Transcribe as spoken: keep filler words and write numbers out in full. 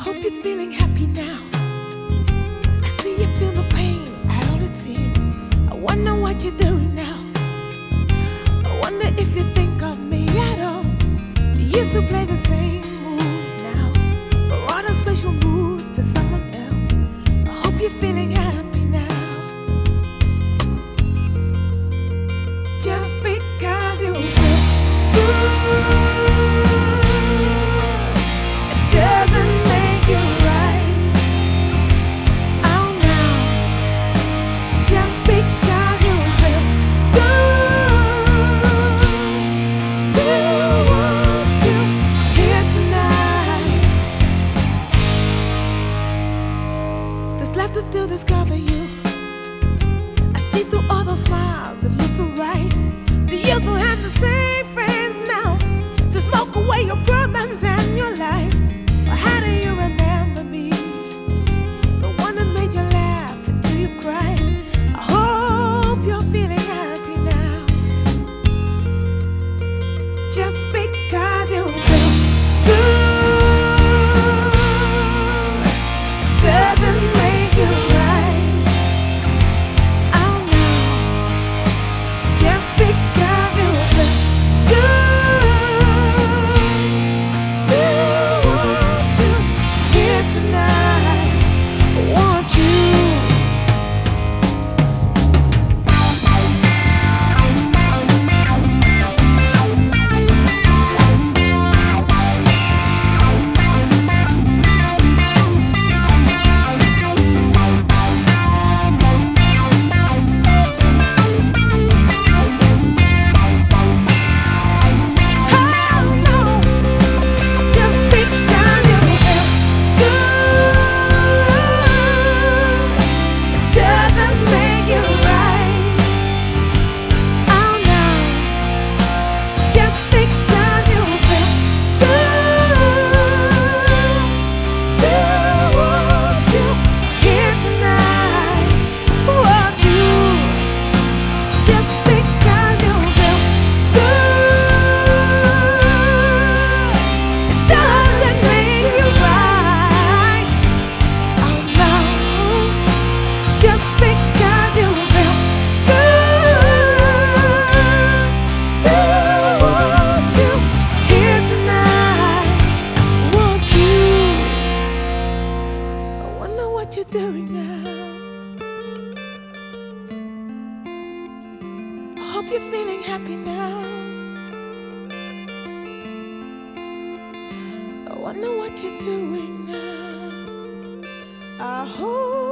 hope you're feeling happy now. I see you feel the pain at all it seems. I wonder what you're doing now. I wonder if you think of me at all. You used to play the same moves now, or on a special moves for someone else. I hope you're feeling happy now. Just because you feel good, it doesn't make you right. Oh no. Just because you feel good, still want you here tonight. Just left to still discover you. I see through all those smiles, it looks alright. Do you still have the same friends now to smoke away your problems and your life? Or how do you remember me? The one that made you laugh until you cried. I hope you're feeling happy now. Just because you feel good doesn't make you right. Oh no. Just because you feel good, still want you here tonight. Want you. What you're doing now. I hope you're feeling happy now. I wonder what you're doing now. I hope